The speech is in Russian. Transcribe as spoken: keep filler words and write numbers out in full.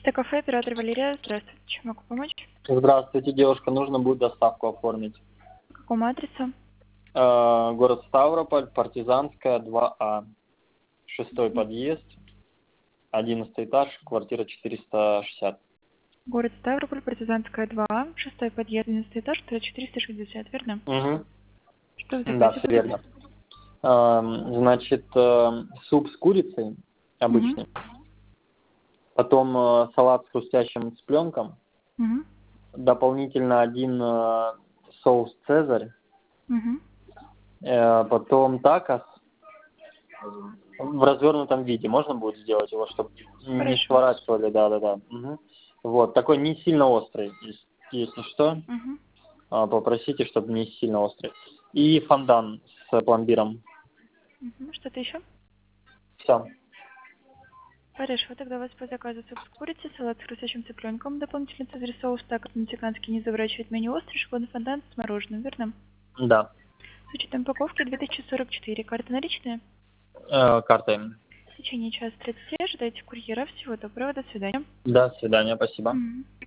Чистое кафе, оператор Валерия. Здравствуйте, чем могу помочь? Здравствуйте, девушка, нужно будет доставку оформить. По какому адресу? Э, город Ставрополь, Партизанская, два А. Шестой подъезд, одиннадцатый этаж, квартира четыреста шестьдесят. Город Ставрополь, Партизанская, два А, шестой подъезд, одиннадцатый этаж, четыреста шестьдесят, верно? Угу. Что в Да, заказе все будет? верно. Эм, Значит, э, суп с курицей Угу. обычный, потом э, салат с хрустящим цыпленком, Угу. дополнительно один э, соус «Цезарь», Угу. э, потом такос в развернутом виде. Можно будет сделать его, чтобы не Хорошо. сворачивали, да-да-да. Угу. Вот, такой не сильно острый, ес- если что, Угу. а, попросите, чтобы не сильно острый. И фондан с пломбиром. Угу. Что-то еще? Все. Хорошо, тогда у вас по заказу суп с курицей, салат с хрустящим цыпленком, дополнительный цезарь соус, так как мексиканский не заворачивает меню острый, шоколадный фондан с мороженым, верно? Да. С учетом упаковки две тысячи сорок четыре. Карта наличная? Э, картой. В течение часа тридцати ожидайте курьера. Всего доброго, до свидания. До свидания, спасибо. Мгм.